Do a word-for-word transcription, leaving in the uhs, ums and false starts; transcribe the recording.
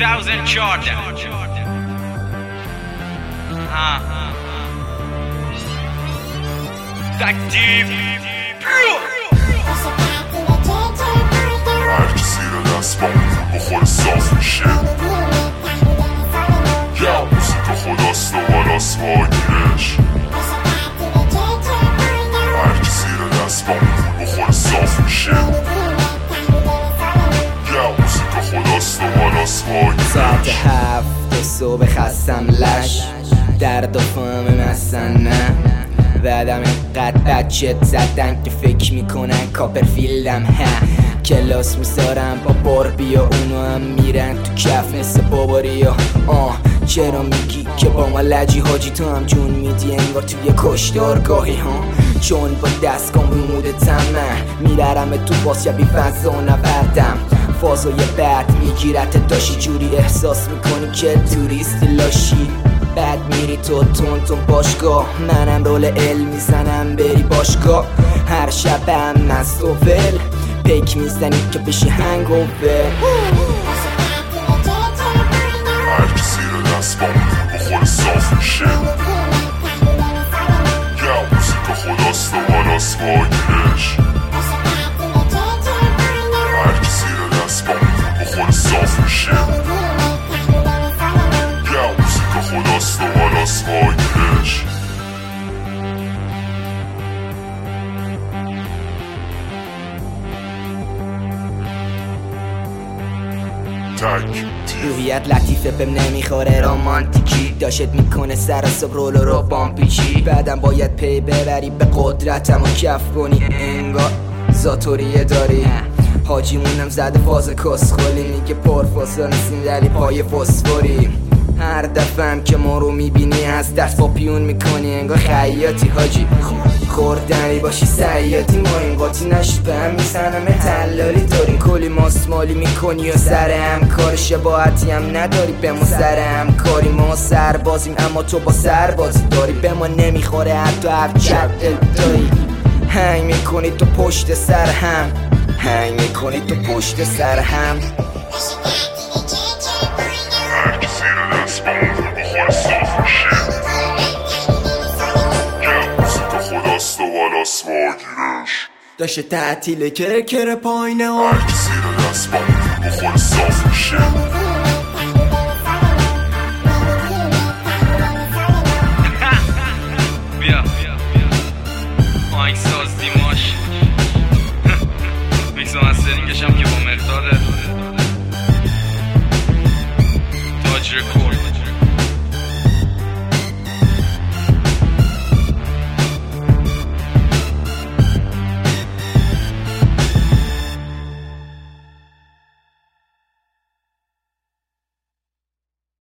هزار و چهارده ها تکتیف هرکی زیر دست با اون بخور صاف میشه یا موسیقی خداست و بالاست واگیرش هرکی زیر دست با اون بخور صاف میشه یا موسیقی خداست و بالاست واگیرش ساعت هفت صبح خستم لش درد و فهم مثلا نه بعدم اینقدر بچت زدن که فکر میکنن کاپرفیلدم ها کلاس میذارم با باربی و اونو هم میرن تو کف مثل باباری و آه چرا میگی که با ما لجی حاجی تو هم جون میدی انگار توی کشتارگاهی ها چون با دستگام رو مودتم من میررم تو باز یا بی فضا و نوردم فازای بعد میگیرت داشی جوری احساس میکنی که توریستی لاشی بعد میری تو تون تون باشگاه منم رول علم میزنم بری باشگاه هر شبم مست و ول پیک میزنی که بشی هنگوور هرکی زیر دست با اون بخور صاف میشه یا موسیقی خداست و بالاست واگیرش هرکی زیر دست با اون بخور صاف میشه یا موسیقی خداست و بالاست واگیرش روحیت لطیفه بهم نمیخوره رامانتیکی داشت میکنه سر صبح رول رو بامپیچی بعدم باید پی ببری به قدرتم و کف کنی انگار زاتوریه داری حاجیمونم زده فاز کسخولی میگه پرفاسا نیستیم دلی پای فسفوری هر دفعه که ما رو میبینی از دست با پیون میکنی انگار خیاطی حاجی خوردنی باشی سیاتی ما این قاطی نشد به هم میسنم تلالی داریم کلی ماسمالی میکنی و سر هم کار شباهتی هم نداری به ما سر هم کاری ما سربازیم اما تو با سربازی داری به ما نمیخوره حتی هفت چپ داری هنگ میکنی تو پشت سر هم هنگ میکنی تو پشت سر هم هرکی زیر دست با اون بخور صاف میشه یا موسیقی خداست و بالاست واگیرش داشته تعطیل کرکر پایینه ها هرکی زیر دست با اون بخور صاف میشه